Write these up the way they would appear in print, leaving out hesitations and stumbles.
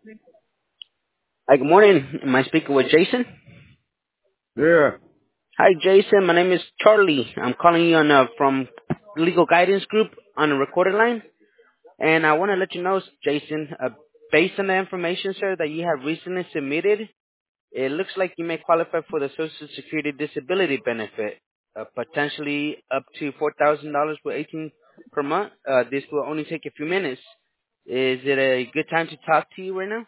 Hi, good morning. Am I speaking with Jason? Yeah, Hi, Jason. My name is Charlie. I'm calling you on from Legal Guidance Group on a recorded line, and I want to let you know, Jason, based on the information, sir, that you have recently submitted, it looks like you may qualify for the Social Security Disability Benefit, potentially up to $4,000 for 18 per month. This will only take a few minutes. Is it a good time to talk to you right now?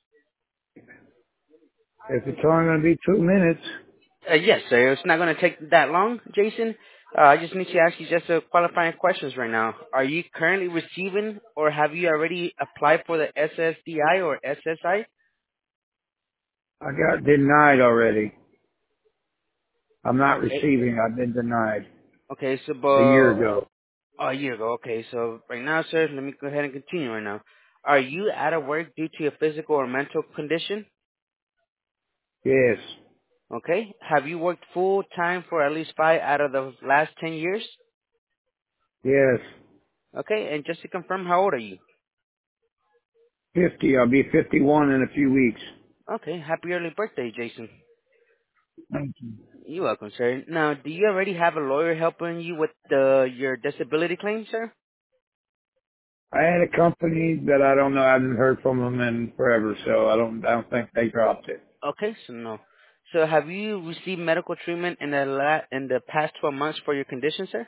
if it's only going to be 2 minutes, Yes, sir. It's not going to take that long, Jason. I just need to ask you just a qualifying questions right now. Are you currently receiving or have you already applied for the SSDI or SSI? I got denied already. I'm not Okay. receiving. I've been denied Okay, so, a year ago. a year ago. Okay, so right now, sir, let me go ahead and continue right now. Are you out of work due to a physical or mental condition? Yes, Okay. Have you worked full time for at least 5 out of the last 10 years? yes. Okay, and just to confirm, how old are you? 50. I'll be 51 in a few weeks. Okay, happy early birthday, Jason. Thank you. You're welcome, sir. Now, do you already have a lawyer helping you with your disability claim, sir? I had a company that I don't know. I haven't heard from them in forever, so I don't think they dropped it. Okay, so no. So have you received medical treatment in in the past 12 months for your condition, sir?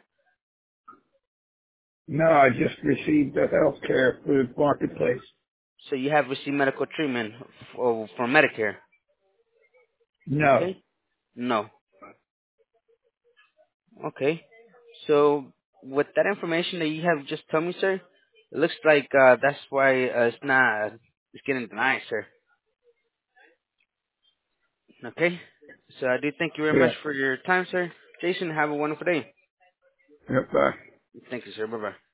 No, I just received the health care through the marketplace. So you have received medical treatment for Medicare. No. Okay? No. Okay. So with that information that you have just told me, sir, it looks like that's why it's getting denied, sir. Okay? So I do thank you very much Yeah. for your time, sir. Jason, have a wonderful day. Yep. Bye. Thank you, sir. Bye-bye.